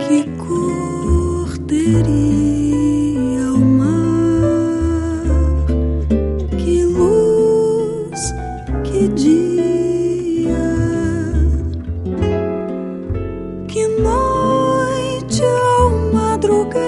Que cor teria o mar? Que luz, que dia, que noite ao madrugar.